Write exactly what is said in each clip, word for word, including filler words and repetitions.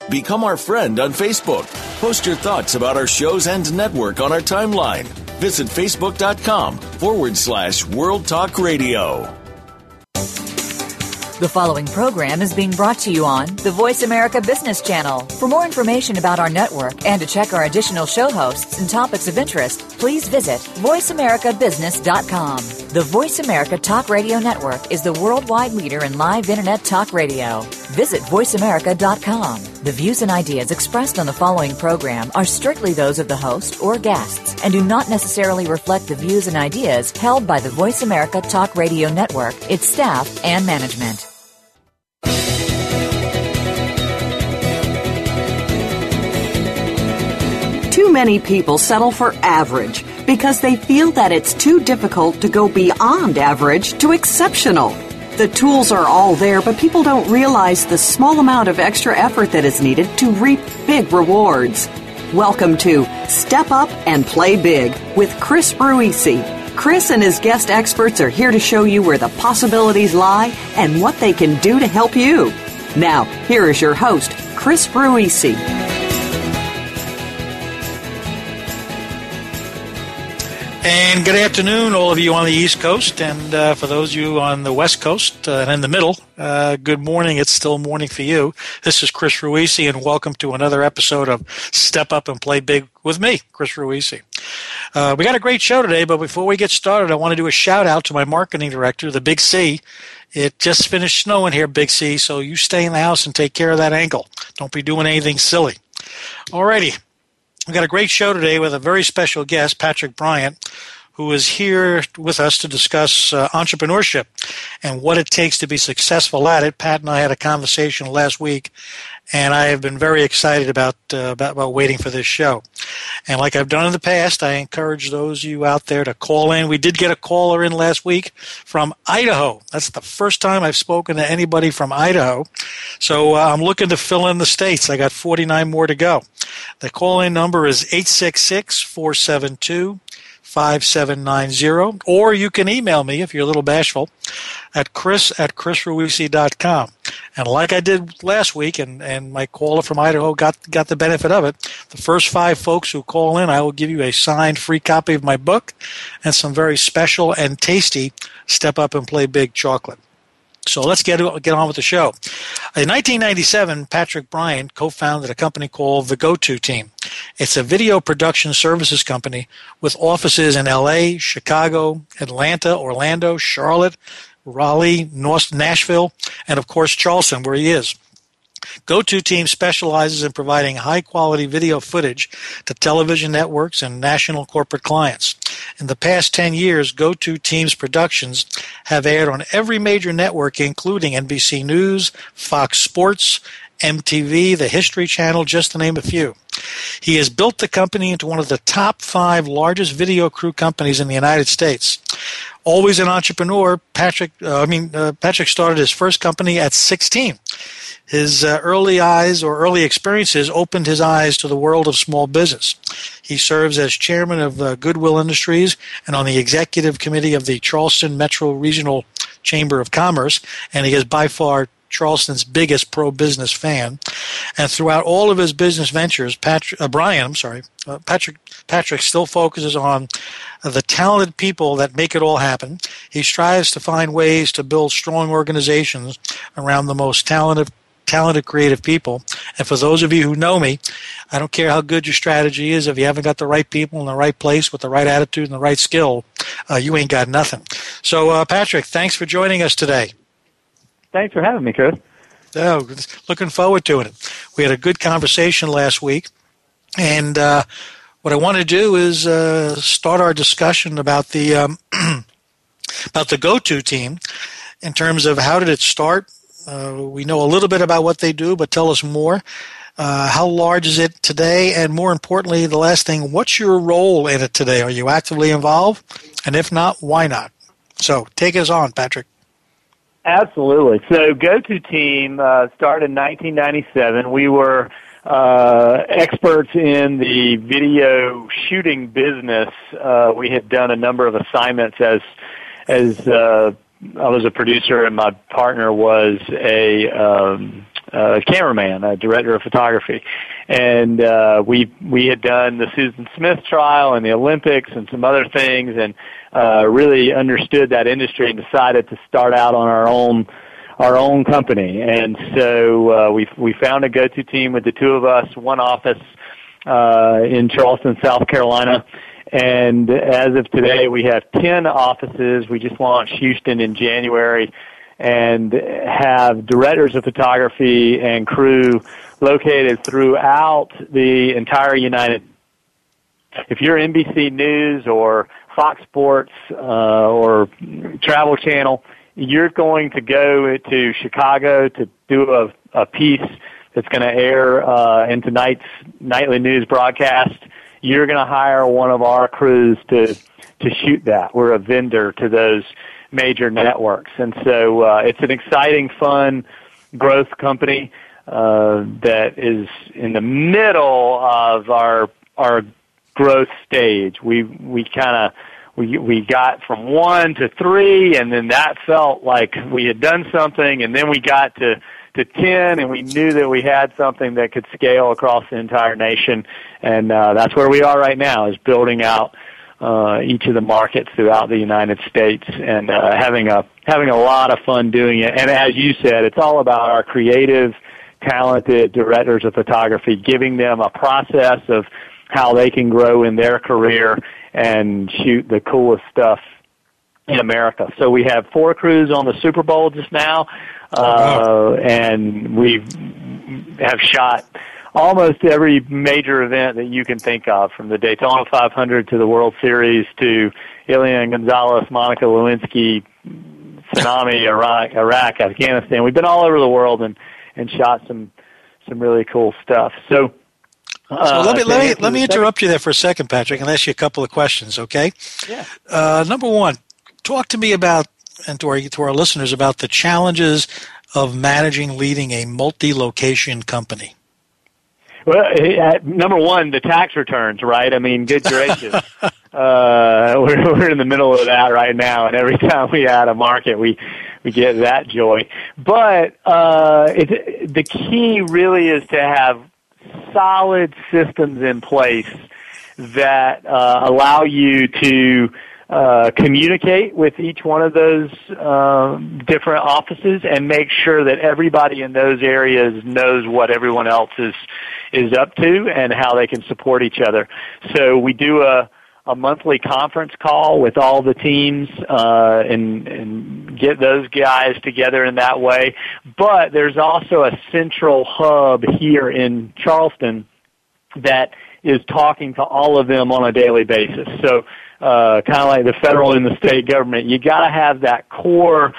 Become our friend on Facebook. Post your thoughts about our shows and network on our timeline. Visit facebook.com forward slash World Talk Radio. The following program is being brought to you on the Voice America Business Channel. For more information about our network and to check our additional show hosts and topics of interest, please visit voice america business dot com. The Voice America Talk Radio Network is the worldwide leader in live Internet talk radio. Visit voice america dot com. The views and ideas expressed on the following program are strictly those of the host or guests and do not necessarily reflect the views and ideas held by the Voice America Talk Radio Network, its staff, and management. Too many people settle for average because they feel that it's too difficult to go beyond average to exceptional. The tools are all there, but people don't realize the small amount of extra effort that is needed to reap big rewards. Welcome to Step Up and Play Big with Chris Ruisi. Chris and his guest experts are here to show you where the possibilities lie and what they can do to help you. Now, here is your host, Chris Ruisi. And good afternoon, all of you on the East Coast, and uh, for those of you on the West Coast uh, and in the middle, uh, good morning. It's still morning for you. This is Chris Ruisi, and welcome to another episode of Step Up and Play Big with me, Chris Ruisi. Uh, we got a great show today, but before we get started, I want to do a shout-out to my marketing director, the Big C. It just finished snowing here, Big C, so you stay in the house and take care of that ankle. Don't be doing anything silly. All righty. We've got a great show today with a very special guest, Patrick Bryant, who is here with us to discuss uh, entrepreneurship and what it takes to be successful at it. Pat and I had a conversation last week, and I have been very excited about, uh, about, about waiting for this show. And like I've done in the past, I encourage those of you out there to call in. We did get a caller in last week from Idaho. That's the first time I've spoken to anybody from Idaho. So uh, I'm looking to fill in the states. I got forty-nine more to go. The call-in number is eight six six, four seven two, five seven nine zero, or you can email me if you're a little bashful at chris at chris ruisi dot com. And like I did last week, and, and my caller from Idaho got got the benefit of it, the first five folks who call in, I will give you a signed free copy of my book and some very special and tasty Step Up and Play Big chocolate. So let's get get on with the show. In nineteen ninety-seven, Patrick Bryant co-founded a company called The Go-To Team. It's a video production services company with offices in L A, Chicago, Atlanta, Orlando, Charlotte, Raleigh, North Nashville, and of course Charleston, where he is. Go-To Team specializes in providing high-quality video footage to television networks and national corporate clients. In the past ten years, Go-To Team's productions have aired on every major network, including N B C News, Fox Sports, M T V, the History Channel, just to name a few. He has built the company into one of the top five largest video crew companies in the United States. Always an entrepreneur, Patrick. Uh, I mean, uh, Patrick started his first company at sixteen. His uh, early eyes or early experiences opened his eyes to the world of small business. He serves as chairman of uh, Goodwill Industries and on the executive committee of the Charleston Metro Regional Chamber of Commerce, and he is by far Charleston's biggest pro-business fan. And throughout all of his business ventures, Patrick, uh, Brian, I'm sorry, uh, Patrick, Patrick still focuses on uh, the talented people that make it all happen. He strives to find ways to build strong organizations around the most talented talented, creative people. And for those of you who know me, I don't care how good your strategy is. If you haven't got the right people in the right place with the right attitude and the right skill, uh, you ain't got nothing. So, uh, Patrick, thanks for joining us today. Thanks for having me, Chris. Oh, looking forward to it. We had a good conversation last week, and uh, what I want to do is uh, start our discussion about the um, about the Go-To Team in terms of how did it start. Uh, we know a little bit about what they do, but tell us more. Uh, how large is it today? And more importantly, the last thing, what's your role in it today? Are you actively involved? And if not, why not? So take us on, Patrick. Absolutely. So Go-To Team uh, started in nineteen ninety-seven. We were uh, experts in the video shooting business. Uh, we had done a number of assignments as as uh, I was a producer, and my partner was a um, uh, cameraman, a director of photography. And uh, we we had done the Susan Smith trial and the Olympics and some other things, and uh, really understood that industry and decided to start out on our own our own company. And so uh, we we found a go-to team with the two of us, one office uh, in Charleston, South Carolina. And as of today, we have ten offices. We just launched Houston in January and have directors of photography and crew located throughout the entire United States. If you're N B C News or Fox Sports uh, or Travel Channel, you're going to go to Chicago to do a, a piece that's going to air uh, in tonight's nightly news broadcast. You're going to hire one of our crews to to shoot that. We're a vendor to those major networks. And so uh, it's an exciting, fun growth company uh, that is in the middle of our our growth stage. We we kind of we we got from one to three, and then that felt like we had done something, and then we got to to ten, and we knew that we had something that could scale across the entire nation, and uh, that's where we are right now, is building out uh, each of the markets throughout the United States, and uh, having a having a lot of fun doing it. And as you said, it's all about our creative, talented directors of photography, giving them a process of how they can grow in their career and shoot the coolest stuff in America. So we have four crews on the Super Bowl just now. Uh, and we have shot almost every major event that you can think of, from the Daytona five hundred to the World Series to Elian Gonzalez, Monica Lewinsky, tsunami, Iraq, Iraq, Afghanistan. We've been all over the world and, and shot some some really cool stuff. So, uh, so let me let me let me interrupt you there for a second, Patrick, and ask you a couple of questions. Okay? Yeah. Uh, number one, talk to me about, and to our, to our listeners, about the challenges of managing, leading a multi-location company. Well, uh, number one, the tax returns, right? I mean, good gracious. uh, we're, we're in the middle of that right now, and every time we add a market, we, we get that joy. But uh, it, the key really is to have solid systems in place that uh, allow you to Uh, communicate with each one of those um, different offices and make sure that everybody in those areas knows what everyone else is is up to and how they can support each other. So we do a, a monthly conference call with all the teams uh, and, and get those guys together in that way. But there's also a central hub here in Charleston that is talking to all of them on a daily basis. So Uh, kind of like the federal and the state government, you got to have that core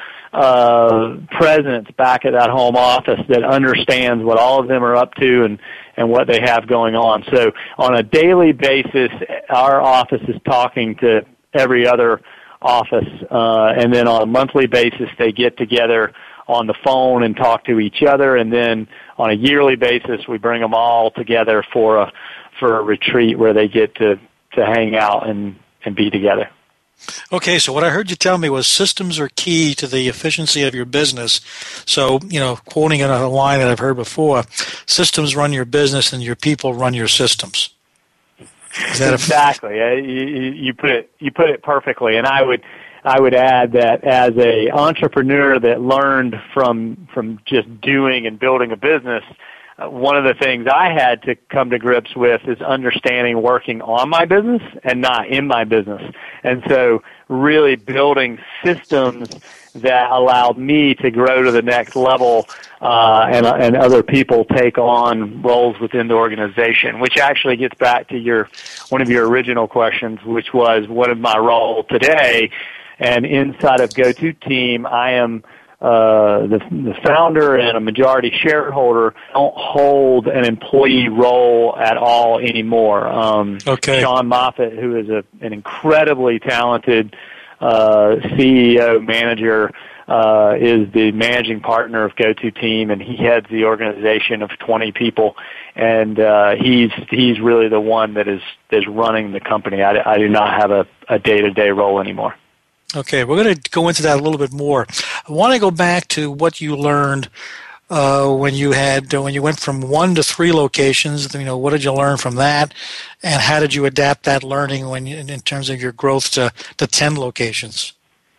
uh, presence back at that home office that understands what all of them are up to and, and what they have going on. So on a daily basis, our office is talking to every other office, uh, and then on a monthly basis, they get together on the phone and talk to each other, and then on a yearly basis, we bring them all together for a for a retreat where they get to, to hang out and and be together. Okay, so what I heard you tell me was systems are key to the efficiency of your business. So, you know, quoting a line that I've heard before, systems run your business and your people run your systems. Is that exactly? A- you, you put it you put it perfectly. And I would I would add that as a entrepreneur that learned from from just doing and building a business, one of the things I had to come to grips with is understanding working on my business and not in my business. And so really building systems that allowed me to grow to the next level uh, and, and other people take on roles within the organization, which actually gets back to your one of your original questions, which was, what is my role today? And inside of Go-To Team, I am Uh, the, the founder and a majority shareholder. Don't hold an employee role at all anymore. Um, okay. Sean Moffitt, who is a, an incredibly talented uh, C E O manager, uh, is the managing partner of Go-To Team, and he heads the organization of twenty people. And uh, he's he's really the one that is is running the company. I, I do not have a, a day-to-day role anymore. Okay, we're going to go into that a little bit more. I want to go back to what you learned uh, when you had uh, when you went from one to three locations. You know, what did you learn from that, and how did you adapt that learning when you, in terms of your growth to, to ten locations?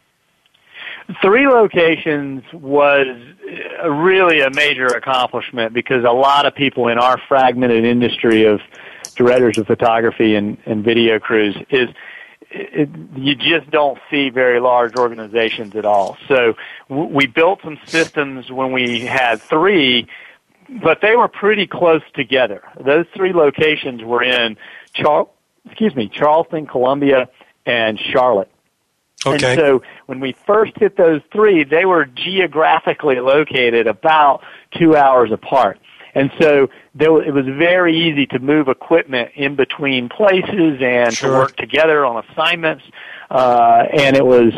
Three locations was really a major accomplishment because a lot of people in our fragmented industry of directors of photography and, and video crews is it, you just don't see very large organizations at all. So w- we built some systems when we had three, but they were pretty close together. Those three locations were in Char- excuse me, Charleston, Columbia, and Charlotte. Okay. And so when we first hit those three, they were geographically located about two hours apart. And so there, it was very easy to move equipment in between places and Sure. to work together on assignments. Uh, and it was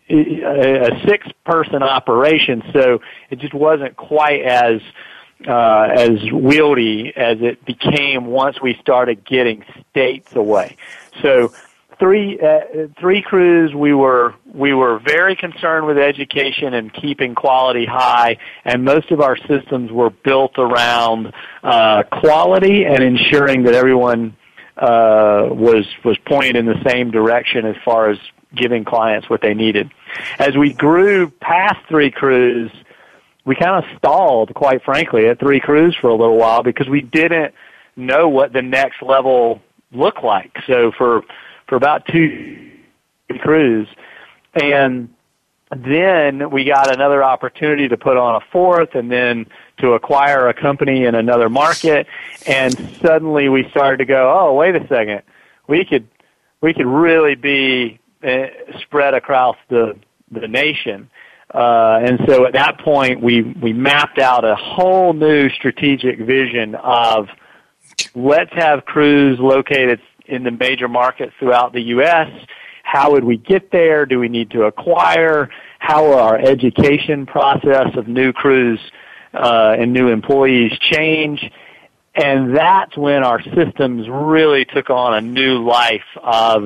a, a six-person operation, so it just wasn't quite as uh, as wieldy as it became once we started getting states away. So Three uh, three crews. We were we were very concerned with education and keeping quality high, and most of our systems were built around uh, quality and ensuring that everyone uh, was was pointed in the same direction as far as giving clients what they needed. As we grew past three crews, we kind of stalled, quite frankly, at three crews for a little while because we didn't know what the next level looked like. So for for about two crews. And then we got another opportunity to put on a fourth and then to acquire a company in another market. And suddenly we started to go, oh, wait a second. We could, we could really be uh, spread across the, the nation. Uh, and so at that point we, we mapped out a whole new strategic vision of let's have crews located in the major markets throughout the U S. How would we get there? Do we need to acquire? How will our education process of new crews uh, and new employees change? And that's when our systems really took on a new life of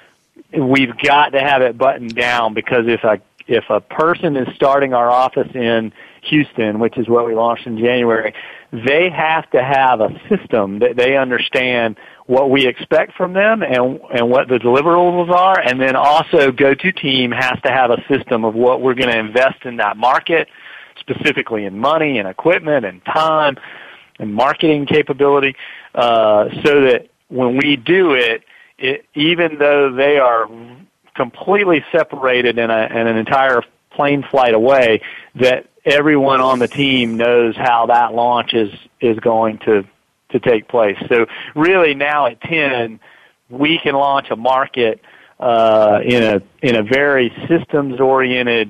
we've got to have it buttoned down because if a, if a person is starting our office in Houston, which is what we launched in January, they have to have a system that they understand what we expect from them and and what the deliverables are, and then also GoToTeam has to have a system of what we're going to invest in that market, specifically in money and equipment and time and marketing capability, uh, so that when we do it, it, even though they are completely separated in, a, in an entire plane flight away, that everyone on the team knows how that launch is, is going to to take place. So really now at ten, we can launch a market uh, in a in a very systems oriented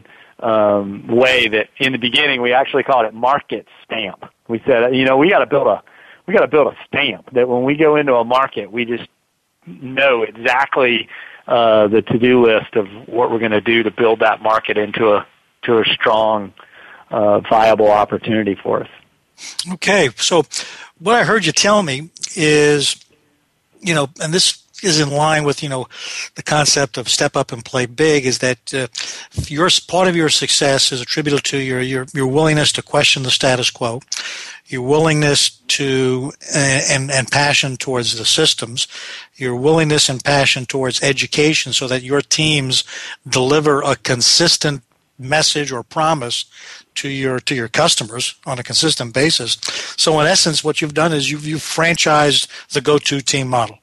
um, way that in the beginning we actually called it market stamp. We said, you know, we got to build a we got to build a stamp that when we go into a market, we just know exactly uh, the to-do list of what we're going to do to build that market into a to a strong, uh, viable opportunity for us. Okay, so what I heard you tell me is, you know, and this is in line with, you know, the concept of step up and play big, is that uh, your part of your success is attributed to your, your your willingness to question the status quo, your willingness to uh, and and passion towards the systems, your willingness and passion towards education, so that your teams deliver a consistent message or promise to your to your customers on a consistent basis. So in essence, what you've done is you've you've franchised the GoToTeam model.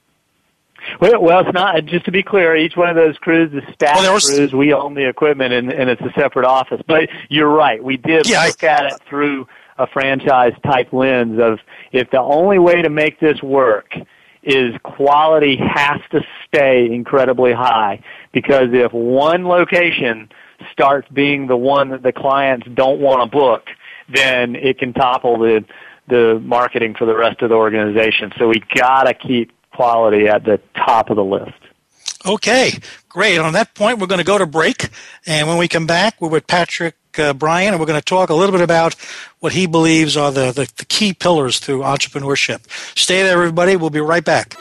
Well, well, it's not. Just to be clear, each one of those crews is staff well, was, crews. We own the equipment, and, and it's a separate office. But you're right. We did yeah, look I, at it through a franchise-type lens of if the only way to make this work is quality has to stay incredibly high, because if one location starts being the one that the clients don't want to book, then it can topple the the marketing for the rest of the organization. So we got to keep quality at the top of the list. Okay, great. On that point, we're going to go to break, and when we come back, we're with Patrick uh, Bryan, and we're going to talk a little bit about what he believes are the, the, the key pillars through entrepreneurship. Stay there, everybody. We'll be right back.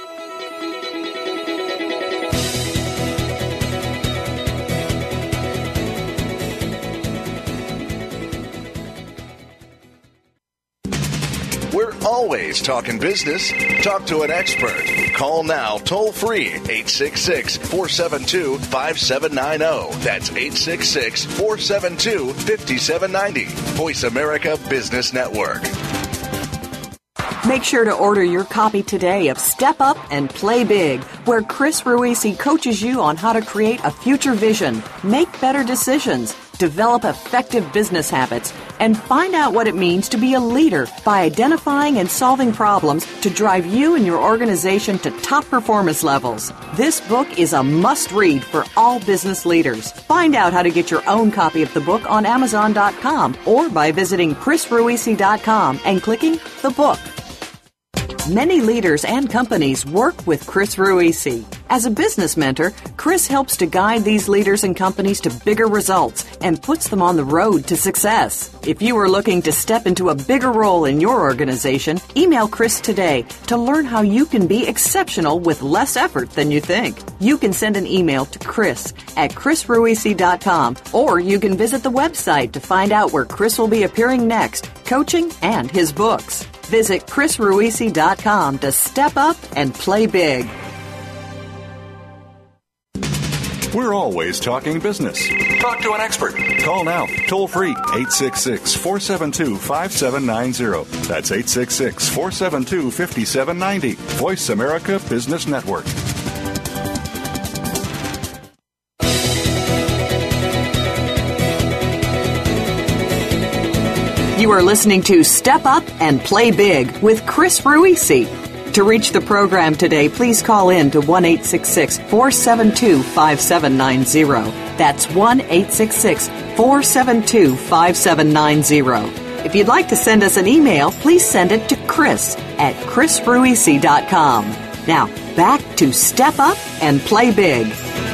always talking business. Talk to an expert. Call now toll free eight six six, four seven two, five seven nine zero. That's eight six six, four seven two, five seven nine zero. Voice America Business Network. Make sure to order your copy today of Step Up and Play Big, where Chris Ruisi coaches you on how to create a future vision, make better decisions, develop effective business habits, and find out what it means to be a leader by identifying and solving problems to drive you and your organization to top performance levels. This book is a must-read for all business leaders. Find out how to get your own copy of the book on Amazon dot com or by visiting Chris Ruisi dot com and clicking the book. Many leaders and companies work with Chris Ruisi. As a business mentor, Chris helps to guide these leaders and companies to bigger results and puts them on the road to success. If you are looking to step into a bigger role in your organization, email Chris today to learn how you can be exceptional with less effort than you think. You can send an email to Chris at Chris Ruisi dot com, or you can visit the website to find out where Chris will be appearing next, coaching, and his books. Visit Chris Ruisi dot com to step up and play big. We're always talking business. Talk to an expert. Call now, toll free, eight six six, four seven two, five seven nine zero. That's eight six six, four seven two, five seven nine zero. Voice America Business Network. You are listening to Step Up and Play Big with Chris Ruisi. To reach the program today, please call in to one eight six six, four seven two, five seven nine zero. That's one eight six six, four seven two, five seven nine zero. If you'd like to send us an email, please send it to Chris at Chris Ruisi dot com. Now, back to Step Up and Play Big.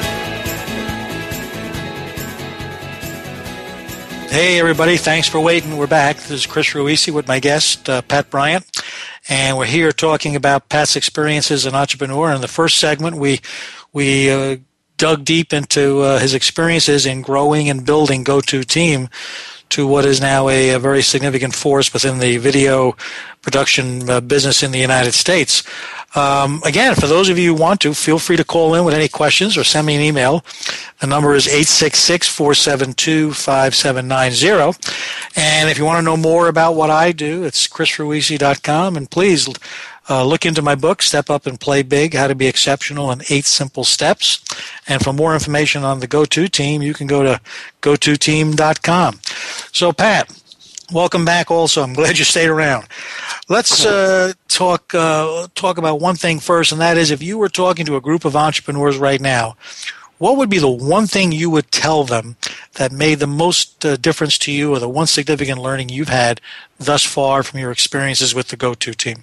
Hey, everybody. Thanks for waiting. We're back. This is Chris Ruisi with my guest, uh, Pat Bryant. And we're here talking about Pat's experiences as an entrepreneur. In the first segment, we we uh, dug deep into uh, his experiences in growing and building GoToTeam to what is now a, a very significant force within the video production uh, business in the United States. Um, again, for those of you who want to, feel free to call in with any questions or send me an email. The number is eight six six, four seven two, five seven nine zero. And if you want to know more about what I do, it's Chris Ruisi dot com. And please uh, look into my book, Step Up and Play Big, How to Be Exceptional in Eight Simple Steps. And for more information on the GoToTeam, you can go to go to team dot com. So, Pat, welcome back also. I'm glad you stayed around. Let's uh, talk uh, talk about one thing first, and that is if you were talking to a group of entrepreneurs right now, what would be the one thing you would tell them that made the most uh, difference to you, or the one significant learning you've had thus far from your experiences with the GoToTeam?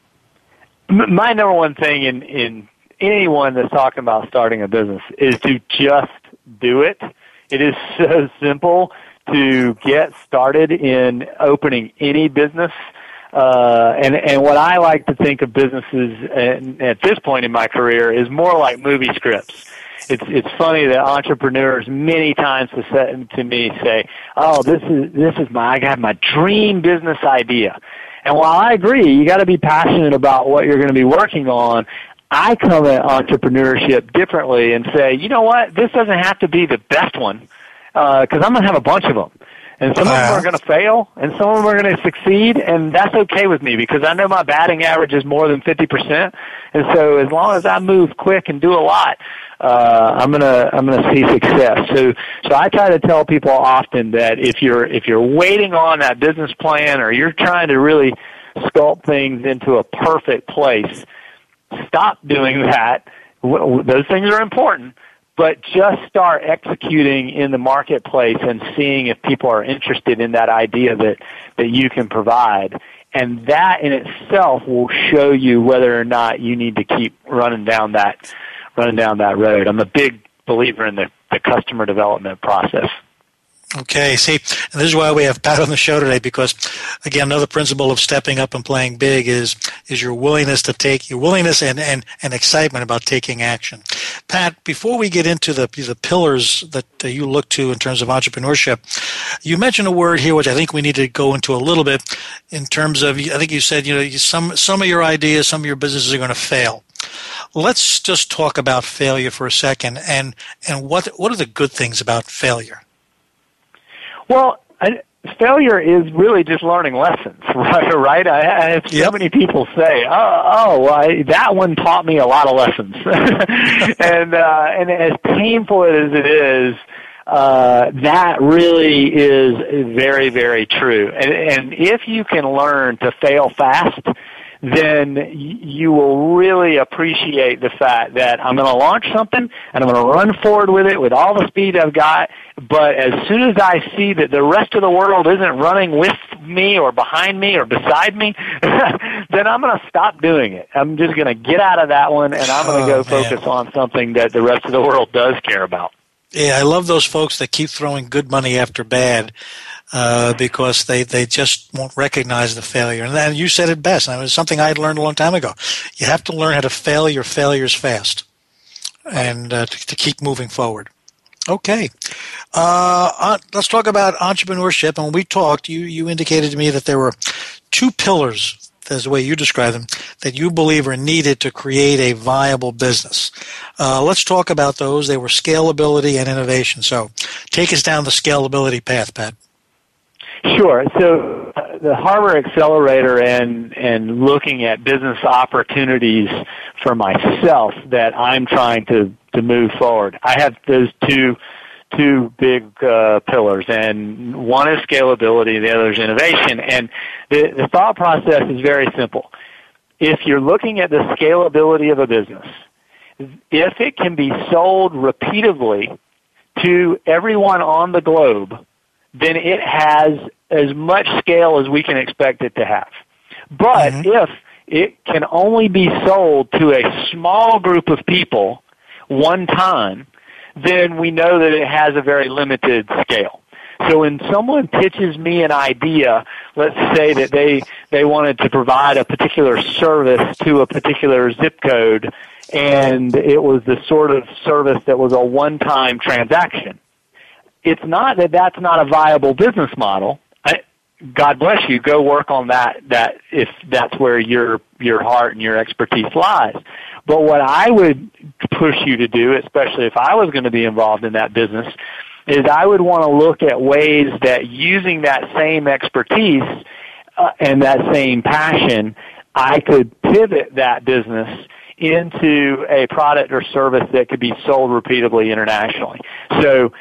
My number one thing in, in anyone that's talking about starting a business is to just do it. It is so simple to get started in opening any business. Uh, and, and what I like to think of businesses at, at this point in my career is more like movie scripts. It's it's funny that entrepreneurs many times to, say, to me say, "Oh, this is this is my I got my dream business idea." And while I agree, you got to be passionate about what you're going to be working on. I come at entrepreneurship differently and say, you know what, this doesn't have to be the best one because uh, I'm going to have a bunch of them. And some of them are going to fail, and some of them are going to succeed, and that's okay with me because I know my batting average is more than fifty percent. And so as long as I move quick and do a lot, uh, I'm going to I'm going to see success. So so I try to tell people often that if you're if you're waiting on that business plan or you're trying to really sculpt things into a perfect place, stop doing that. Those things are important. But just start executing in the marketplace and seeing if people are interested in that idea that, that you can provide. And that in itself will show you whether or not you need to keep running down that running down that road. I'm a big believer in the, the customer development process. Okay, see, and this is why we have Pat on the show today, because, again, another principle of stepping up and playing big is is your willingness to take, your willingness and, and, and excitement about taking action. Pat, before we get into the the pillars that uh, you look to in terms of entrepreneurship, you mentioned a word here which I think we need to go into a little bit in terms of, I think you said, you know, some some of your ideas, some of your businesses are going to fail. Let's just talk about failure for a second, and and what what are the good things about failure? Well, I, failure is really just learning lessons, right? right? I, I have so yep. many people say, "Oh, oh, well, I, that one taught me a lot of lessons," and uh, and as painful as it is, uh, that really is very, very true. And, and if you can learn to fail fast, then you will really appreciate the fact that I'm going to launch something and I'm going to run forward with it with all the speed I've got, but as soon as I see that the rest of the world isn't running with me or behind me or beside me, then I'm going to stop doing it. I'm just going to get out of that one and I'm going to go oh, focus on something that the rest of the world does care about. Yeah, I love those folks that keep throwing good money after bad. Uh, because they, they just won't recognize the failure. And then you said it best. And it was something I had learned a long time ago. You have to learn how to fail your failures fast and uh, to, to keep moving forward. Okay. Uh, let's talk about entrepreneurship. And when we talked, you, you indicated to me that there were two pillars, as the way you describe them, that you believe are needed to create a viable business. Uh, let's talk about those. They were scalability and innovation. So take us down the scalability path, Pat. Sure. So uh, the Harbor Accelerator and and looking at business opportunities for myself that I'm trying to, to move forward. I have those two two big uh, pillars, and one is scalability, the other is innovation. And the, the thought process is very simple. If you're looking at the scalability of a business, if it can be sold repeatedly to everyone on the globe, then it has as much scale as we can expect it to have. But mm-hmm. if it can only be sold to a small group of people one time, then we know that it has a very limited scale. So when someone pitches me an idea, let's say that they, they wanted to provide a particular service to a particular zip code, and it was the sort of service that was a one-time transaction. It's not that that's not a viable business model. I, God bless you. Go work on that. That if that's where your your heart and your expertise lies. But what I would push you to do, especially if I was going to be involved in that business, is I would want to look at ways that using that same expertise uh, and that same passion, I could pivot that business into a product or service that could be sold repeatably internationally. So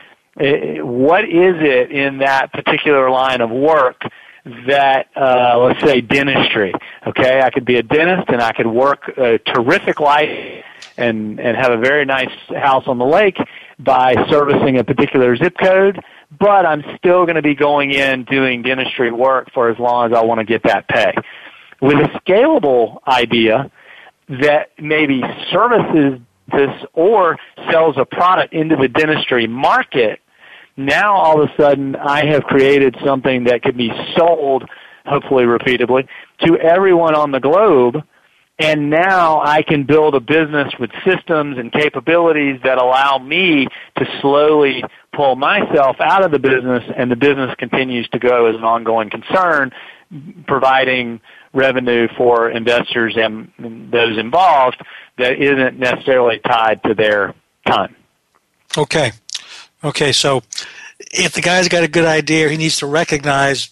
what is it in that particular line of work that, uh, let's say, dentistry? Okay, I could be a dentist and I could work a terrific life and, and have a very nice house on the lake by servicing a particular zip code, but I'm still going to be going in doing dentistry work for as long as I want to get that pay. With a scalable idea that maybe services this or sells a product into the dentistry market, now all of a sudden I have created something that can be sold, hopefully repeatably, to everyone on the globe, and now I can build a business with systems and capabilities that allow me to slowly pull myself out of the business, and the business continues to go as an ongoing concern, providing revenue for investors and those involved that isn't necessarily tied to their time. Okay. Okay, so if the guy's got a good idea, he needs to recognize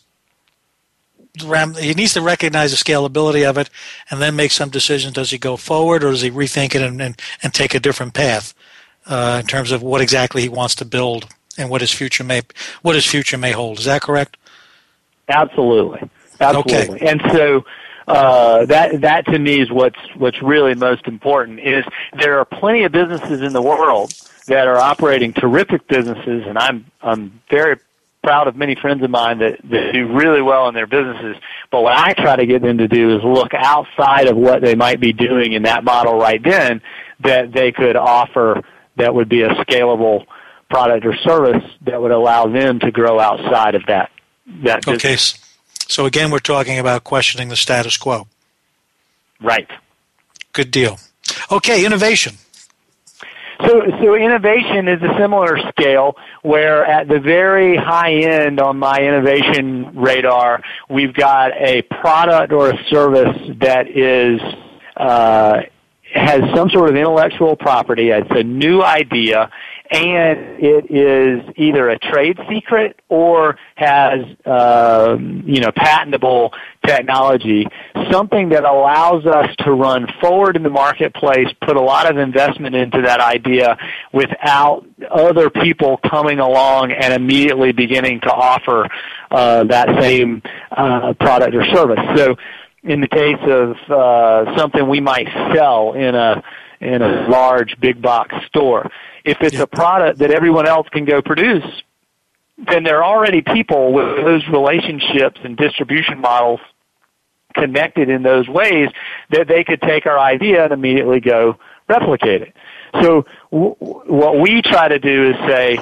he needs to recognize the scalability of it and then make some decisions. Does he go forward or does he rethink it and, and, and take a different path uh, in terms of what exactly he wants to build and what his future may what his future may hold? Is that correct? Absolutely. Absolutely. Okay. And so uh, that that to me is what's what's really most important is there are plenty of businesses in the world that are operating terrific businesses, and I'm I'm very proud of many friends of mine that, that do really well in their businesses. But what I try to get them to do is look outside of what they might be doing in that model right then that they could offer that would be a scalable product or service that would allow them to grow outside of that that business. Okay. So again, we're talking about questioning the status quo. Right. Good deal. Okay, innovation. So, so innovation is a similar scale where at the very high end on my innovation radar, we've got a product or a service that is uh, has some sort of intellectual property. It's a new idea, and it is either a trade secret or has uh, you know patentable technology, something that allows us to run forward in the marketplace, put a lot of investment into that idea without other people coming along and immediately beginning to offer uh, that same uh, product or service. So in the case of uh, something we might sell in a in a large big box store, if it's a product that everyone else can go produce, then there are already people with those relationships and distribution models connected in those ways that they could take our idea and immediately go replicate it. So w- what we try to do is say,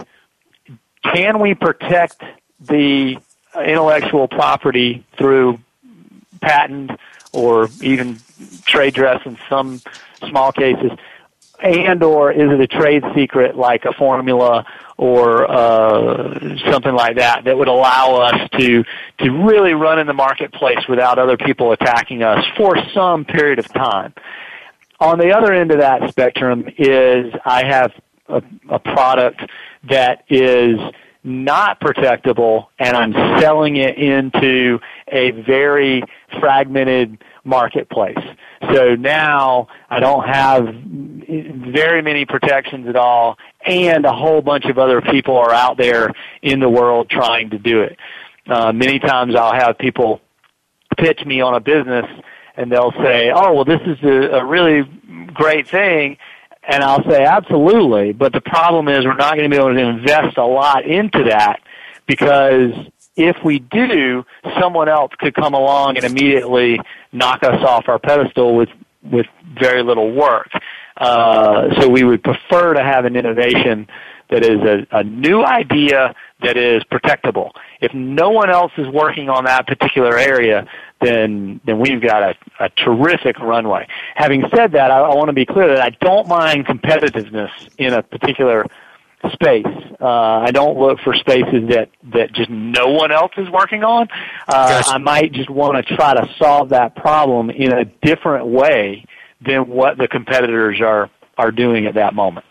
can we protect the intellectual property through patent or even trade dress in some small cases, and or is it a trade secret like a formula or uh, something like that that would allow us to to really run in the marketplace without other people attacking us for some period of time. On the other end of that spectrum is I have a, a product that is not protectable, and I'm selling it into a very fragmented marketplace. So now I don't have very many protections at all, and a whole bunch of other people are out there in the world trying to do it. Uh, many times I'll have people pitch me on a business, and they'll say, oh, well, this is a, a really great thing. And I'll say, absolutely, but the problem is we're not going to be able to invest a lot into that because if we do, someone else could come along and immediately knock us off our pedestal with, with very little work. Uh, so we would prefer to have an innovation that is a, a new idea that is protectable. If no one else is working on that particular area, then then we've got a, a terrific runway. Having said that, I, I want to be clear that I don't mind competitiveness in a particular space. Uh, I don't look for spaces that, that just no one else is working on. Uh, Gotcha. I might just want to try to solve that problem in a different way than what the competitors are, are doing at that moment.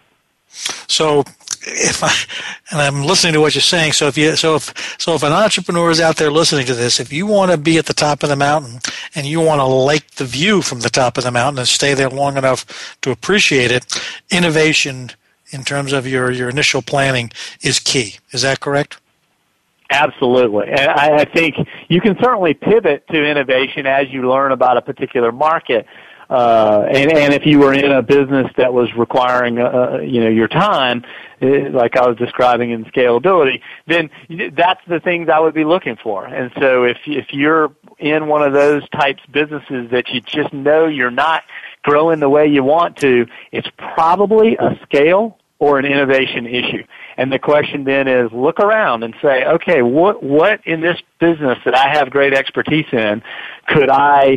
So if I, and I'm listening to what you're saying, so if you, so if, so if an entrepreneur is out there listening to this, if you want to be at the top of the mountain and you want to like the view from the top of the mountain and stay there long enough to appreciate it, innovation in terms of your, your initial planning is key. Is that correct? Absolutely. And I, I think you can certainly pivot to innovation as you learn about a particular market. Uh, and, and if you were in a business that was requiring, uh, you know, your time, like I was describing in scalability, then that's the things I would be looking for. And so if if you're in one of those types of businesses that you just know you're not growing the way you want to, it's probably a scale or an innovation issue. And the question then is look around and say, okay, what what in this business that I have great expertise in could I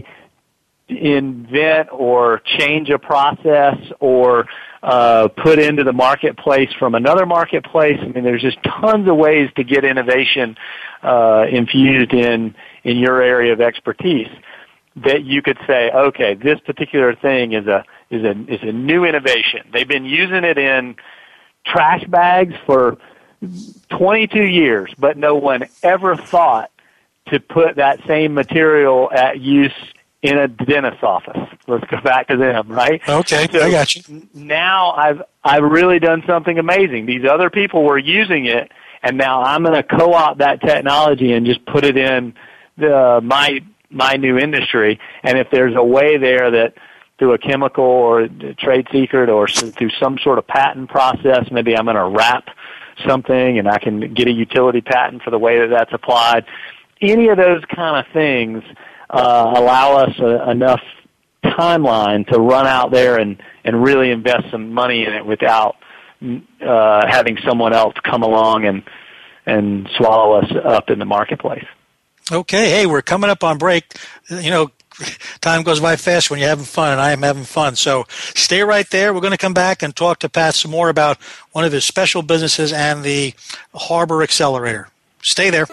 invent or change a process or uh, put into the marketplace from another marketplace? I mean, there's just tons of ways to get innovation uh, infused in in your area of expertise that you could say, okay, this particular thing is a is a is a new innovation. They've been using it in trash bags for twenty-two years, but no one ever thought to put that same material at use in a dentist's office. Let's go back to them, right? Okay, so I got you. Now I've I've really done something amazing. These other people were using it, and now I'm going to co-opt that technology and just put it in the, my my new industry. And if there's a way there that through a chemical or a trade secret or through some sort of patent process, maybe I'm going to wrap something and I can get a utility patent for the way that that's applied. Any of those kind of things uh, allow us a, enough timeline to run out there and, and really invest some money in it without uh, having someone else come along and and swallow us up in the marketplace. Okay, hey, we're coming up on break. You know, time goes by fast when you're having fun, and I am having fun. So stay right there. We're going to come back and talk to Pat some more about one of his special businesses and the Harbor Accelerator. Stay there.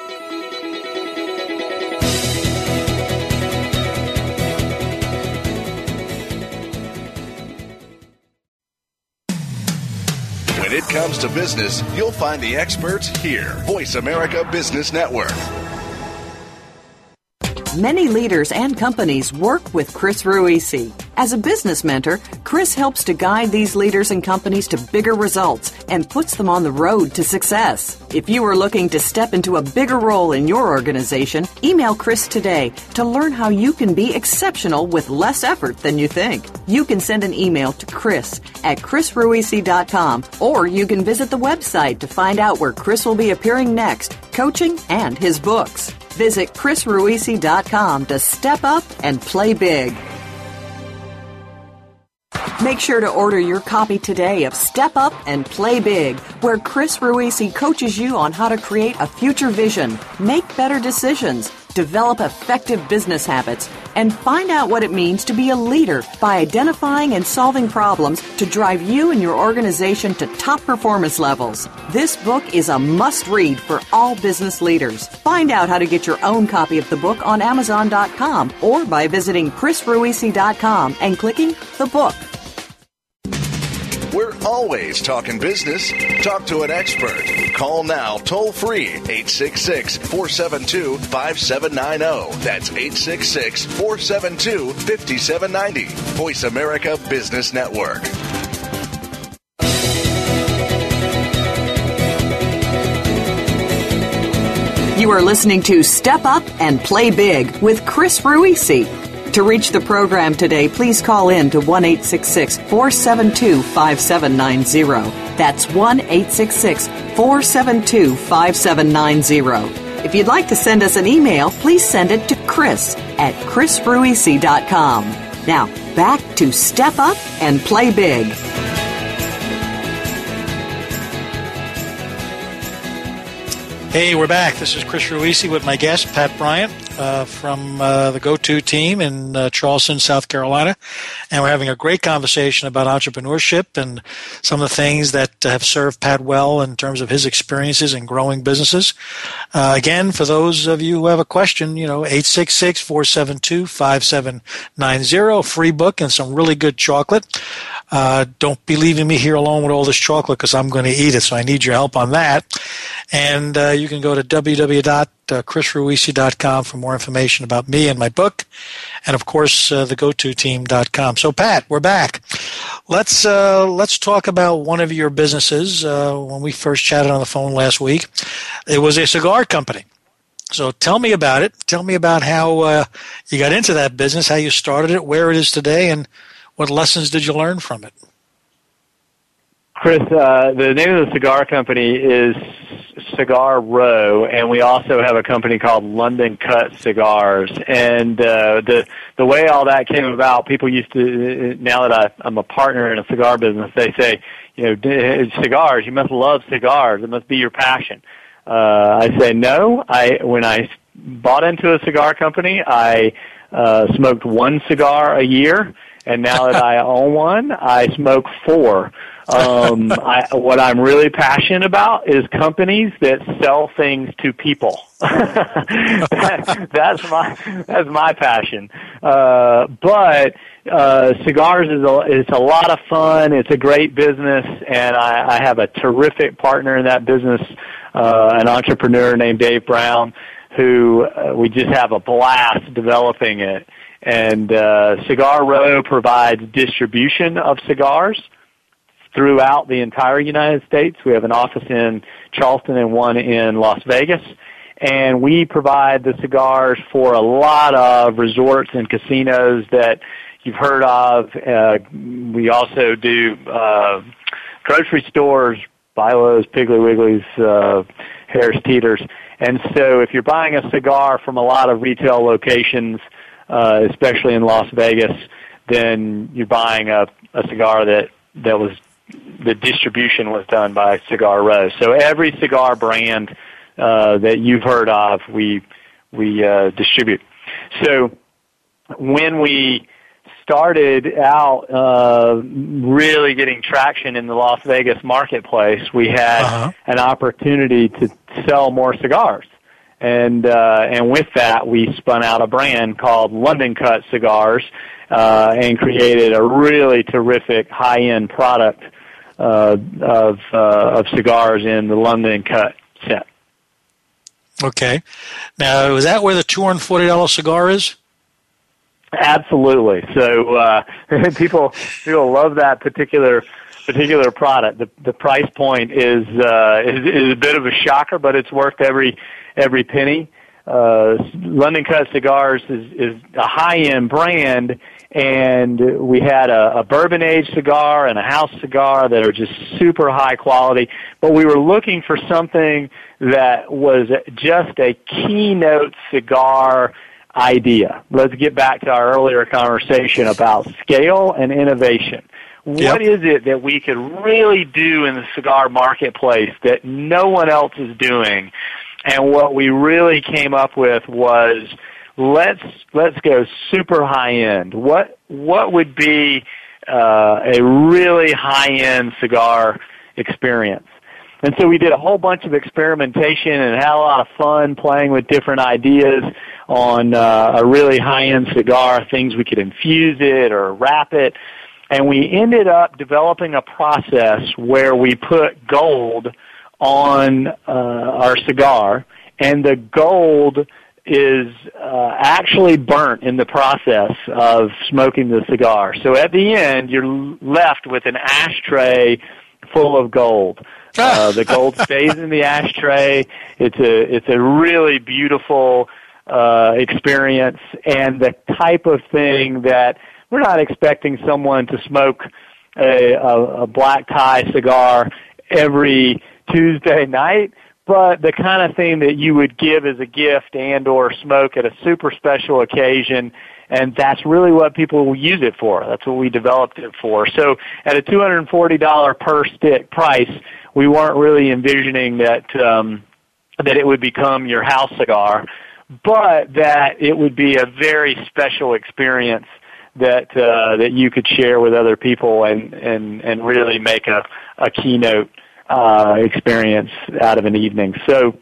When it comes to business, you'll find the experts here. Voice America Business Network. Many leaders and companies work with Chris Ruisi. As a business mentor, Chris helps to guide these leaders and companies to bigger results and puts them on the road to success. If you are looking to step into a bigger role in your organization, email Chris today to learn how you can be exceptional with less effort than you think. You can send an email to Chris at chris ruisi dot com, or you can visit the website to find out where Chris will be appearing next, coaching, and his books. Visit chris ruisi dot com to step up and play big. Make sure to order your copy today of Step Up and Play Big, where Chris Ruisi coaches you on how to create a future vision, make better decisions, develop effective business habits, and find out what it means to be a leader by identifying and solving problems to drive you and your organization to top performance levels. This book is a must-read for all business leaders. Find out how to get your own copy of the book on amazon dot com or by visiting chris ruisi dot com and clicking the book. We're always talking business. Talk to an expert. Call now toll free eight six six, four seven two, five seven nine zero. That's eight six six, four seven two, five seven nine zero. Voice America Business Network. You are listening to Step Up and Play Big with Chris Ruisi. To reach the program today, please call in to one eight six six, four seven two, five seven nine zero. That's one eight six six, four seven two, five seven nine zero. If you'd like to send us an email, please send it to Chris at chris ruisi dot com. Now, back to Step Up and Play Big. Hey, we're back. This is Chris Ruisi with my guest, Pat Bryant, uh, from uh, the Go To team in uh, Charleston, South Carolina. And we're having a great conversation about entrepreneurship and some of the things that have served Pat well in terms of his experiences in growing businesses. Uh, again, for those of you who have a question, you know, eight six six, four seven two, five seven nine zero, free book and some really good chocolate. Uh, don't be leaving me here alone with all this chocolate because I'm going to eat it, so I need your help on that. And uh, you can go to w w w dot chris ruisi dot com for more information about me and my book, and of course uh, the go to team dot com. So Pat, we're back. Let's uh, let's talk about one of your businesses. Uh, when we first chatted on the phone last week, it was a cigar company. So tell me about it. Tell me about how uh, you got into that business, how you started it, where it is today, and what lessons did you learn from it? Chris, uh, the name of the cigar company is Cigar Row, and we also have a company called London Cut Cigars. And uh, the the way all that came about, people used to, now that I, I'm a partner in a cigar business, they say, you know, cigars, you must love cigars. It must be your passion. Uh, I say, no. I when I bought into a cigar company, I uh, smoked one cigar a year. And now that I own one, I smoke four. Um, I, what I'm really passionate about is companies that sell things to people. that, that's my that's my passion. Uh, but uh, cigars is a, it's a lot of fun. It's a great business, and I, I have a terrific partner in that business, uh, an entrepreneur named Dave Brown, who uh, we just have a blast developing it. And uh, Cigar Row provides distribution of cigars throughout the entire United States. We have an office in Charleston and one in Las Vegas. And we provide the cigars for a lot of resorts and casinos that you've heard of. Uh, we also do uh, grocery stores, Bilo's, Piggly Wiggly's, uh, Harris Teeter's. And so if you're buying a cigar from a lot of retail locations, Uh, especially in Las Vegas, then you're buying a, a cigar that, that was, the distribution was done by Cigar Row. So every cigar brand uh, that you've heard of, we we uh, distribute. So when we started out uh, really getting traction in the Las Vegas marketplace, we had uh-huh. an opportunity to sell more cigars. And uh, and with that, we spun out a brand called London Cut Cigars uh, and created a really terrific high-end product uh, of uh, of cigars in the London Cut set. Okay. Now, is that where the two hundred forty dollars cigar is? Absolutely. So uh, people people love that particular particular product. The the price point is uh, is, is a bit of a shocker, but it's worth every every penny. Uh, London Cut Cigars is, is a high-end brand, and we had a, a bourbon-aged cigar and a house cigar that are just super high quality, but we were looking for something that was just a keynote cigar idea. Let's get back to our earlier conversation about scale and innovation. What yep. is it that we could really do in the cigar marketplace that no one else is doing? And what we really came up with was let's let's go super high end. What what would be uh, a really high end cigar experience? And so we did a whole bunch of experimentation and had a lot of fun playing with different ideas on uh, a really high end cigar, things we could infuse it or wrap it. And we ended up developing a process where we put gold on uh, our cigar, and the gold is uh, actually burnt in the process of smoking the cigar. So at the end, you're left with an ashtray full of gold. Uh, the gold stays in the ashtray. It's a it's a really beautiful uh, experience, and the type of thing that we're not expecting someone to smoke a, a, a black tie cigar every Tuesday night, but the kind of thing that you would give as a gift and or smoke at a super special occasion, and that's really what people will use it for. That's what we developed it for. So at a two hundred forty dollars per stick price, we weren't really envisioning that um, that it would become your house cigar, but that it would be a very special experience that uh, that you could share with other people and, and, and really make a, a keynote uh, experience out of an evening. So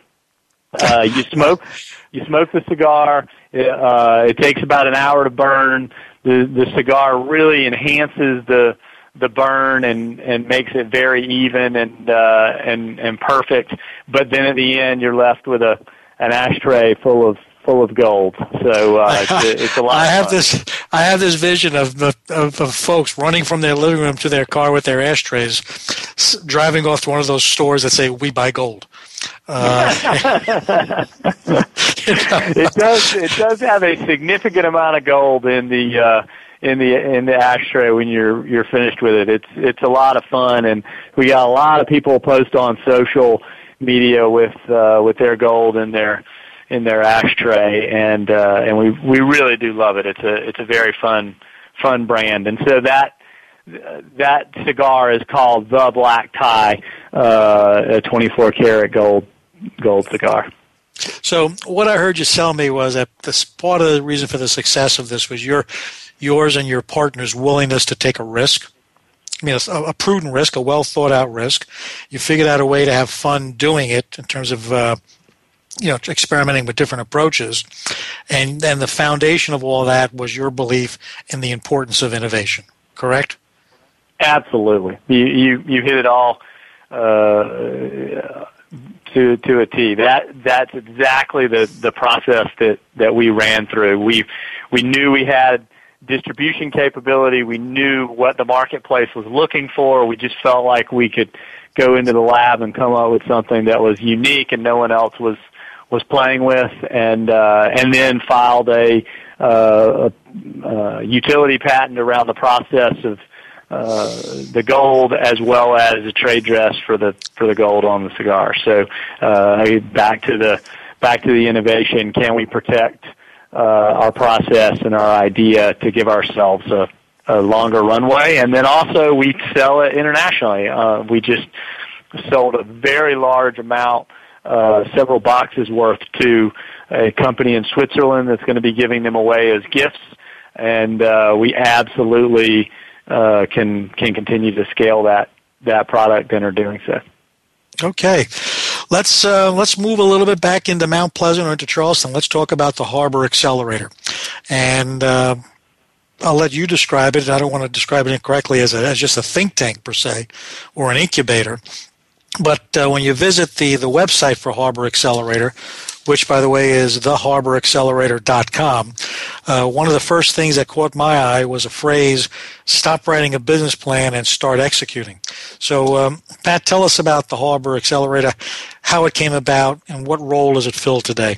uh, you smoke you smoke the cigar. Uh, it takes about an hour to burn. The the cigar really enhances the the burn and, and makes it very even and uh, and and perfect. But then at the end, you're left with a an ashtray full of full of gold. So uh, it's, a, it's a lot. I of have fun. this. I have this vision of, of of folks running from their living room to their car with their ashtrays, driving off to one of those stores that say "We buy gold." Uh, you know. It does. It does have a significant amount of gold in the uh, in the in the ashtray when you're you're finished with it. It's it's a lot of fun, and we got a lot of people post on social media with uh, with their gold in their in their ashtray, and uh, and we we really do love it. It's a it's a very fun fun brand, and so that that cigar is called the Black Tie, uh, a twenty-four karat gold gold cigar. So what I heard you tell me was that this part of the reason for the success of this was your yours and your partner's willingness to take a risk. I mean, a, a prudent risk, a well thought out risk. You figured out a way to have fun doing it in terms of uh, you know, experimenting with different approaches. And then the foundation of all that was your belief in the importance of innovation, correct? Absolutely. You you, you hit it all uh, to to a T. That that's exactly the, the process that, that we ran through. We we knew we had distribution capability. We knew what the marketplace was looking for. We just felt like we could go into the lab and come up with something that was unique and no one else was was playing with, and uh, and then filed a, uh, a, a utility patent around the process of uh, the gold, as well as a trade dress for the for the gold on the cigar. So uh, back to the back to the innovation. Can we protect uh, our process and our idea to give ourselves a, a longer runway? And then also we sell it internationally. Uh, we just sold a very large amount. Uh, several boxes worth to a company in Switzerland that's going to be giving them away as gifts and uh, we absolutely uh, can can continue to scale that that product and are doing so. Okay, let's uh, let's move a little bit back into Mount Pleasant or into Charleston. Let's talk about the Harbor Accelerator, and uh, I'll let you describe it. I don't want to describe it incorrectly as, a, as just a think tank per se or an incubator. But uh, when you visit the, the website for Harbor Accelerator, which, by the way, is the harbor accelerator dot com, uh, one of the first things that caught my eye was a phrase, stop writing a business plan and start executing. So, um, Pat, tell us about the Harbor Accelerator, how it came about, and what role does it fill today?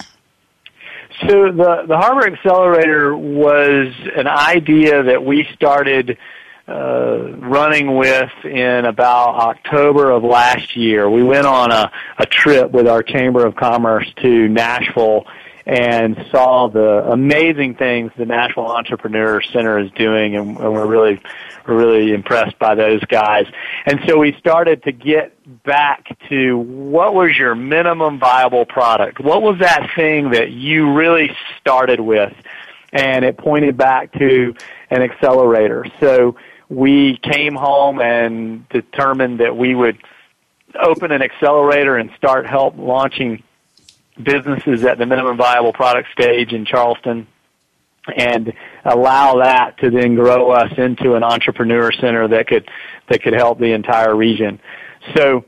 So the, the Harbor Accelerator was an idea that we started uh, running with in about October of last year. We went on a, a trip with our Chamber of Commerce to Nashville and saw the amazing things the Nashville Entrepreneur Center is doing, and, and we're really we're really impressed by those guys. And so we started to get back to what was your minimum viable product? What was that thing that you really started with? And it pointed back to an accelerator. So we came home and determined that we would open an accelerator and start help launching businesses at the minimum viable product stage in Charleston, and allow that to then grow us into an entrepreneur center that could that could help the entire region. So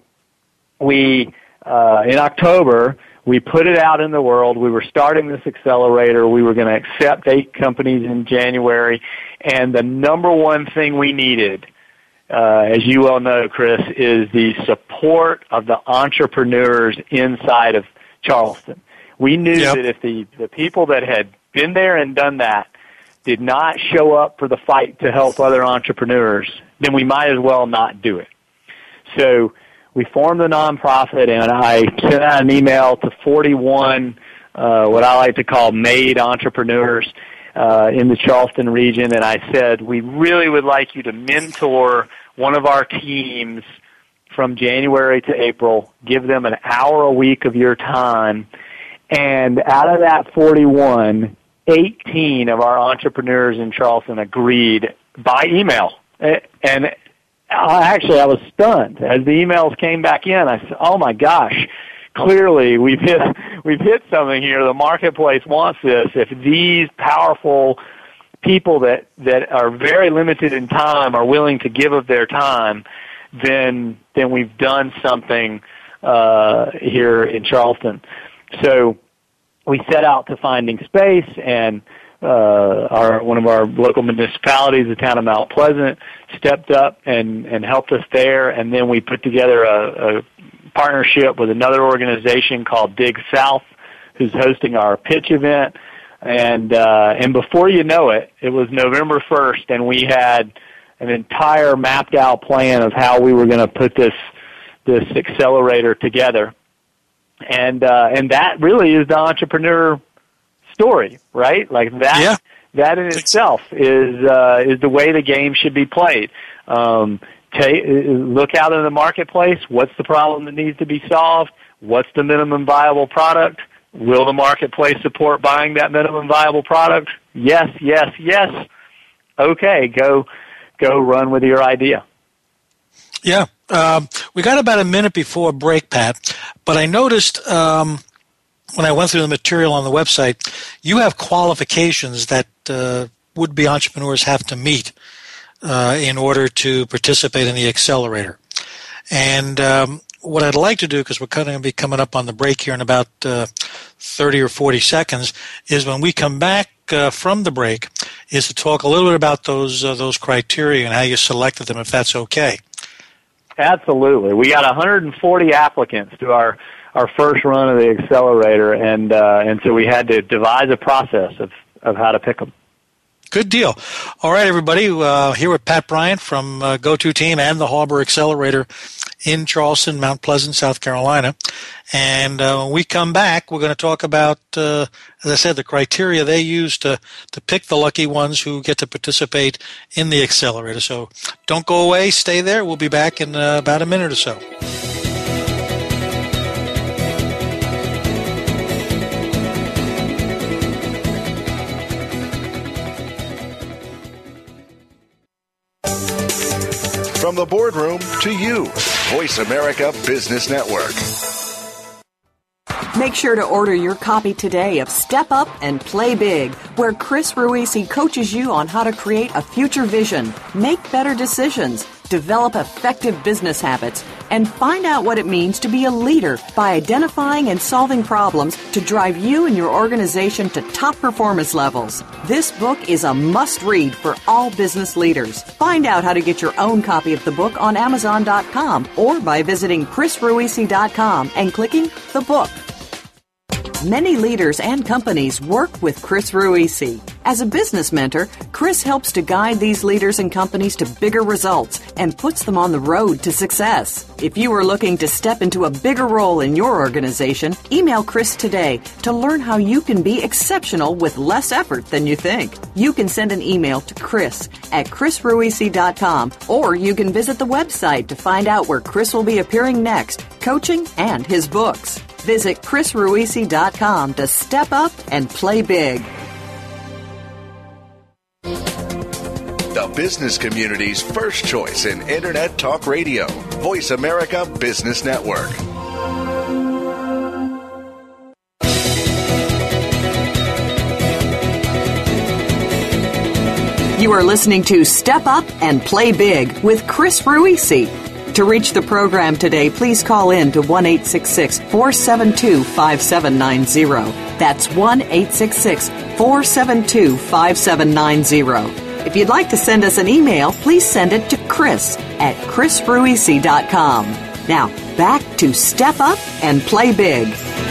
we uh, in October we put it out in the world. We were starting this accelerator. We were going to accept eight companies in January, and the number one thing we needed, uh, as you well know, Chris, is the support of the entrepreneurs inside of Charleston. We knew yep. that if the, the people that had been there and done that did not show up for the fight to help other entrepreneurs, then we might as well not do it. So we formed the nonprofit, and I sent out an email to forty-one, uh, what I like to call made entrepreneurs uh, in the Charleston region, and I said, we really would like you to mentor one of our teams from January to April, give them an hour a week of your time, and out of that forty-one, eighteen of our entrepreneurs in Charleston agreed by email. And actually, I was stunned. As the emails came back in, I said, oh my gosh, clearly we've hit, we've hit something here. The marketplace wants this. If these powerful people that, that are very limited in time are willing to give of their time, then then we've done something uh, here in Charleston. So we set out to finding space, and uh, our one of our local municipalities, the town of Mount Pleasant, stepped up and, and helped us there. And then we put together a, a partnership with another organization called Dig South, who's hosting our pitch event. And uh, and before you know it, it was November first, and we had an entire mapped out plan of how we were going to put this this accelerator together. And uh, and that really is the entrepreneur story, right? Like that yeah. that in itself is uh, is the way the game should be played. Um, take, look out in the marketplace. What's the problem that needs to be solved? What's the minimum viable product? Will the marketplace support buying that minimum viable product? Yes, yes, yes. Okay, go go run with your idea. Yeah. Um, we got about a minute before break, Pat, but I noticed um, when I went through the material on the website, you have qualifications that uh, would-be entrepreneurs have to meet uh, in order to participate in the accelerator. And um, what I'd like to do, because we're going to be coming up on the break here in about uh, thirty or forty seconds, is when we come back uh, from the break, is to talk a little bit about those uh, those criteria and how you selected them, if that's okay. Absolutely. We got one hundred forty applicants to our, our first run of the accelerator, and uh, and so we had to devise a process of, of how to pick them. Good deal. All right, everybody. Uh, here with Pat Bryant from uh, GoTo Team and the Harbor Accelerator in Charleston, Mount Pleasant, South Carolina. And uh, when we come back, we're going to talk about, uh, as I said, the criteria they use to, to pick the lucky ones who get to participate in the accelerator. So don't go away. Stay there. We'll be back in uh, about a minute or so. From the boardroom to you, Voice America Business Network. Make sure to order your copy today of Step Up and Play Big, where Chris Ruisi coaches you on how to create a future vision, make better decisions, develop effective business habits, and find out what it means to be a leader by identifying and solving problems to drive you and your organization to top performance levels. This book is a must-read for all business leaders. Find out how to get your own copy of the book on Amazon dot com or by visiting Chris Ruisi dot com and clicking the book. Many leaders and companies work with Chris Ruisi. As a business mentor, Chris helps to guide these leaders and companies to bigger results and puts them on the road to success. If you are looking to step into a bigger role in your organization, email Chris today to learn how you can be exceptional with less effort than you think. You can send an email to Chris at Chris Ruisi dot com, or you can visit the website to find out where Chris will be appearing next, coaching and his books. Visit Chris Ruisi dot com to step up and play big. The business community's first choice in Internet Talk Radio. Voice America Business Network. You are listening to Step Up and Play Big with Chris Ruisi. To reach the program today, please call in to one eight six six, four seven two, five seven nine zero. That's one eight six six, four seven two, five seven nine zero. If you'd like to send us an email, please send it to Chris at Chris Ruisi dot com. Now, back to Step Up and Play Big.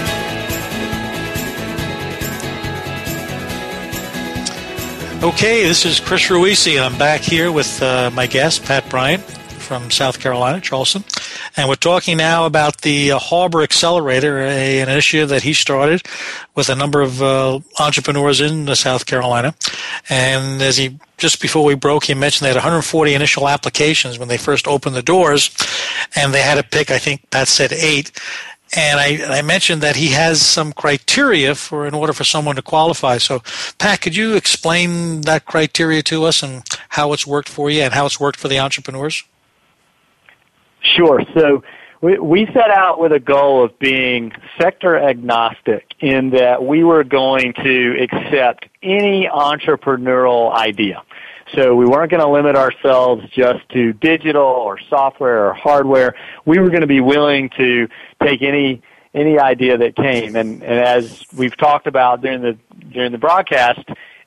Okay, this is Chris Ruisi, and I'm back here with uh, my guest, Pat Bryant, from South Carolina, Charleston. And we're talking now about the uh, Harbor Accelerator, a, an initiative that he started with a number of uh, entrepreneurs in uh, South Carolina. And as he, just before we broke, he mentioned they had one hundred forty initial applications when they first opened the doors, and they had to pick, I think Pat said eight. And I, I mentioned that he has some criteria for in order for someone to qualify. So, Pat, could you explain that criteria to us and how it's worked for you and how it's worked for the entrepreneurs? Sure. So we, we set out with a goal of being sector agnostic in that we were going to accept any entrepreneurial idea. So we weren't going to limit ourselves just to digital or software or hardware. We were going to be willing to take any any idea that came. And, and as we've talked about during the during the broadcast,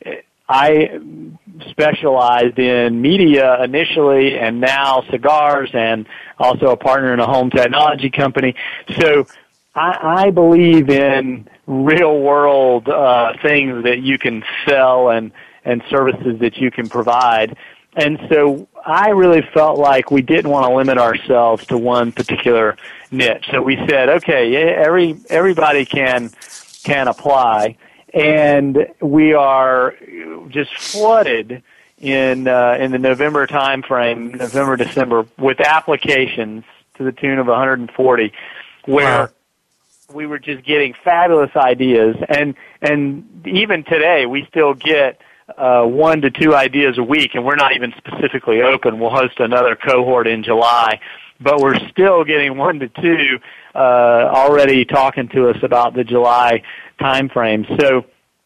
I specialized in media initially, and now cigars, and also a partner in a home technology company. So I, I believe in real-world uh, things that you can sell and, and services that you can provide. And so I really felt like we didn't want to limit ourselves to one particular niche. So we said, okay, every everybody can can apply. And we are just flooded in uh, in the November timeframe, November, December, with applications to the tune of one hundred forty, where wow. we were just getting fabulous ideas. And and even today, we still get uh, one to two ideas a week, and we're not even specifically open. We'll host another cohort in July, but we're still getting one to two uh, already talking to us about the July time frame. So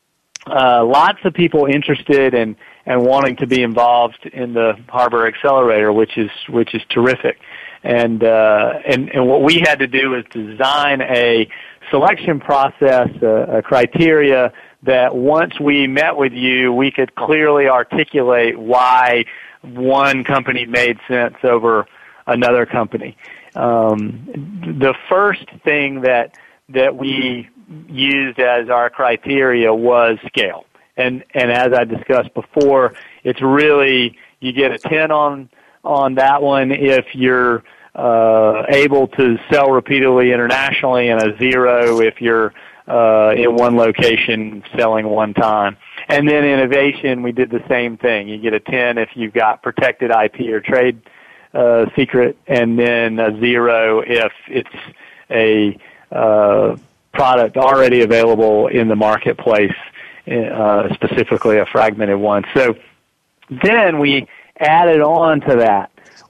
uh, lots of people interested in and wanting to be involved in the Harbor Accelerator, which is which is terrific. And uh, and and what we had to do is design a selection process, a, a criteria that once we met with you, we could clearly articulate why one company made sense over another company. Um, the first thing that that we used as our criteria was scale. And and as I discussed before, it's really, you get a ten on on that one if you're uh, able to sell repeatedly internationally, and a zero if you're uh, in one location selling one time. And then innovation, we did the same thing. You get a ten if you've got protected I P or trade uh, secret, and then a zero if it's a uh, product already available in the marketplace, uh, specifically a fragmented one. So then we added on to that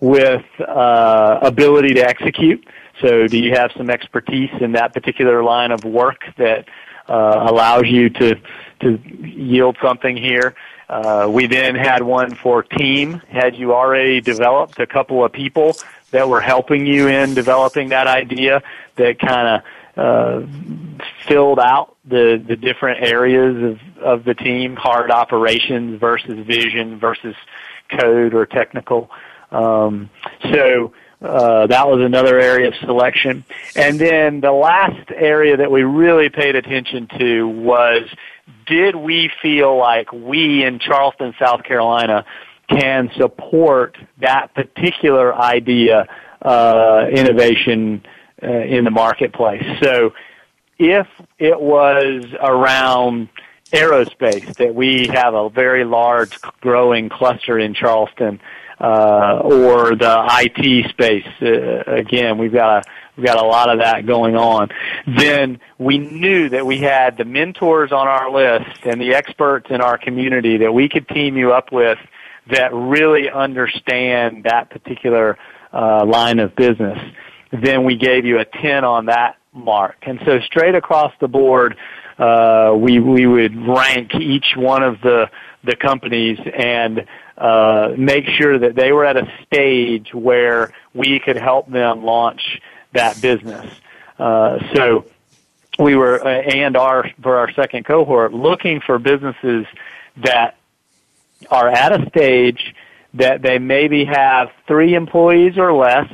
with uh, ability to execute. So do you have some expertise in that particular line of work that uh, allows you to to yield something here? Uh, we then had one for team. Had you already developed a couple of people that were helping you in developing that idea that kind of uh, filled out the, the different areas of, of the team, hard operations versus vision versus code or technical. Um, so uh, that was another area of selection. And then the last area that we really paid attention to was, did we feel like we in Charleston, South Carolina, can support that particular idea, uh, innovation uh, in the marketplace? So if it was around aerospace, that we have a very large growing cluster in Charleston, uh, or the I T space, uh, again, we've got a We've got a lot of that going on. Then we knew that we had the mentors on our list and the experts in our community that we could team you up with that really understand that particular uh, line of business. Then we gave you a ten on that mark. And so straight across the board, uh, we we would rank each one of the the companies and uh, make sure that they were at a stage where we could help them launch that business. Uh, so we were, uh, and our, for our second cohort, looking for businesses that are at a stage that they maybe have three employees or less,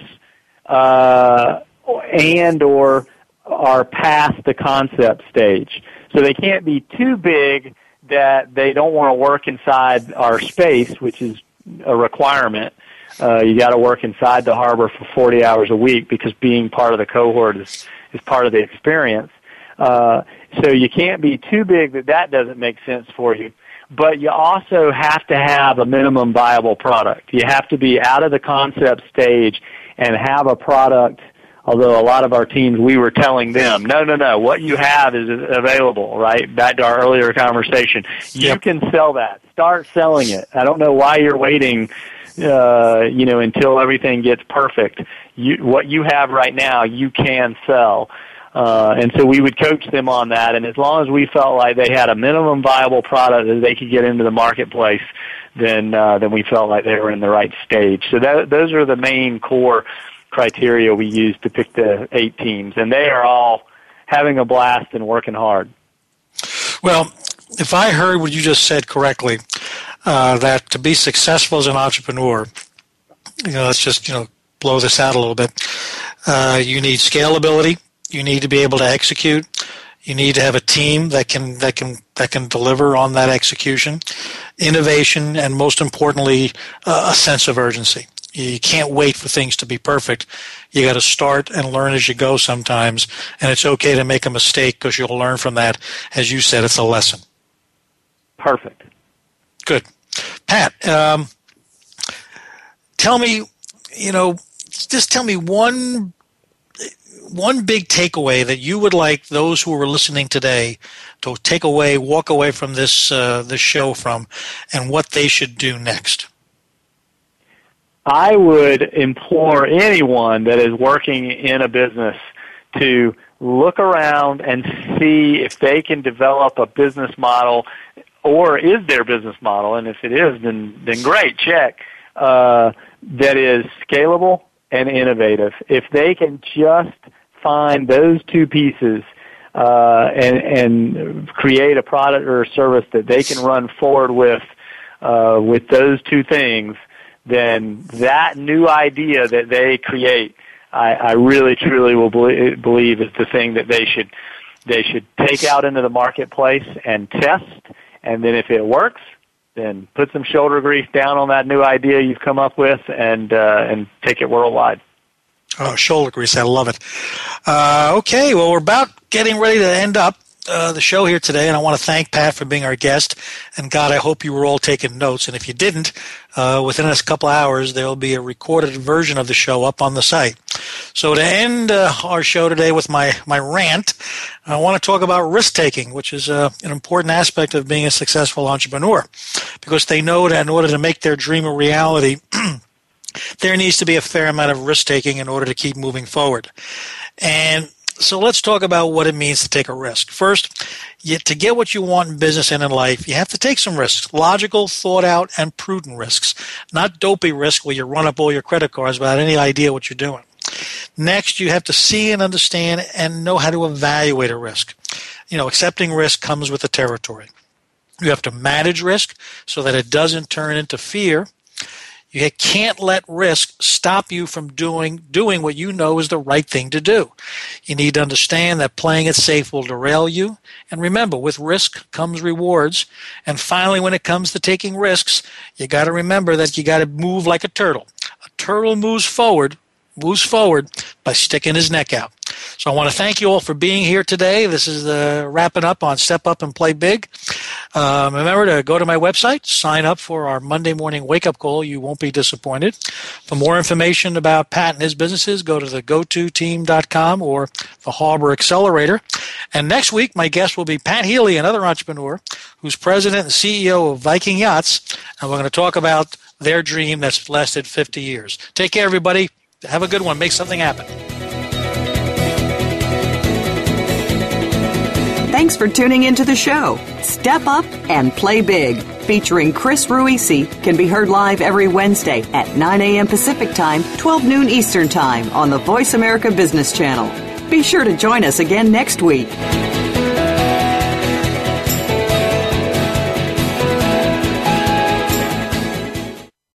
uh, and or are past the concept stage. So they can't be too big that they don't want to work inside our space, which is a requirement. Uh, you got to work inside the harbor for forty hours a week because being part of the cohort is, is part of the experience. Uh, so you can't be too big that that doesn't make sense for you. But you also have to have a minimum viable product. You have to be out of the concept stage and have a product, although a lot of our teams, we were telling them, no, no, no, what you have is available, right? Back to our earlier conversation. You yep. can sell that. Start selling it. I don't know why you're waiting Uh, you know, until everything gets perfect. You, what you have right now, you can sell. Uh, and so we would coach them on that. And as long as we felt like they had a minimum viable product that they could get into the marketplace, then uh, then we felt like they were in the right stage. So that, those are the main core criteria we use to pick the eight teams. And they are all having a blast and working hard. Well, if I heard what you just said correctly, Uh, that to be successful as an entrepreneur, you know, let's just, you know, blow this out a little bit. Uh, you need scalability. You need to be able to execute. You need to have a team that can, that can, that can deliver on that execution, innovation, and most importantly, uh, a sense of urgency. You can't wait for things to be perfect. You got to start and learn as you go sometimes, and it's okay to make a mistake because you'll learn from that. As you said, it's a lesson. Perfect. Good. Pat, um, tell me, you know, just tell me one one big takeaway that you would like those who are listening today to take away, walk away from this uh, this show from, and what they should do next. I would implore anyone that is working in a business to look around and see if they can develop a business model, or is their business model, and if it is, then then great, check, uh, that is scalable and innovative. If they can just find those two pieces uh, and, and create a product or a service that they can run forward with uh, with those two things, then that new idea that they create, I, I really truly will believe is the thing that they should they should take out into the marketplace and test. And then if it works, then put some shoulder grease down on that new idea you've come up with and uh, and take it worldwide. Oh, shoulder grease. I love it. Uh, okay, well, we're about getting ready to end up uh, the show here today, and I want to thank Pat for being our guest. And, God, I hope you were all taking notes. And if you didn't, uh, within a couple hours, there will be a recorded version of the show up on the site. So to end uh, our show today with my, my rant, I want to talk about risk-taking, which is uh, an important aspect of being a successful entrepreneur, because they know that in order to make their dream a reality, there needs to be a fair amount of risk-taking in order to keep moving forward. And so let's talk about what it means to take a risk. First, you, to get what you want in business and in life, you have to take some risks, logical, thought-out, and prudent risks, not dopey risk where you run up all your credit cards without any idea what you're doing. Next, you have to see and understand and know how to evaluate a risk. You know, accepting risk comes with the territory. You have to manage risk so that it doesn't turn into fear. You can't let risk stop you from doing doing what you know is the right thing to do. You need to understand that playing it safe will derail you. And remember, with risk comes rewards. And finally, when it comes to taking risks, you got to remember that you got to move like a turtle. A turtle moves forward, moves forward by sticking his neck out. So I want to thank you all for being here today. This is uh, wrapping up on Step Up and Play Big. Um, remember to go to my website, sign up for our Monday morning wake-up call. You won't be disappointed. For more information about Pat and his businesses, go to the go to team dot com or the Harbor Accelerator. And next week, my guest will be Pat Healy, another entrepreneur who's president and C E O of Viking Yachts. And we're going to talk about their dream that's lasted fifty years. Take care, everybody. Have a good one. Make something happen. Thanks for tuning into the show. Step Up and Play Big, featuring Chris Ruisi, can be heard live every Wednesday at nine a.m. Pacific Time, twelve noon Eastern Time on the Voice America Business Channel. Be sure to join us again next week.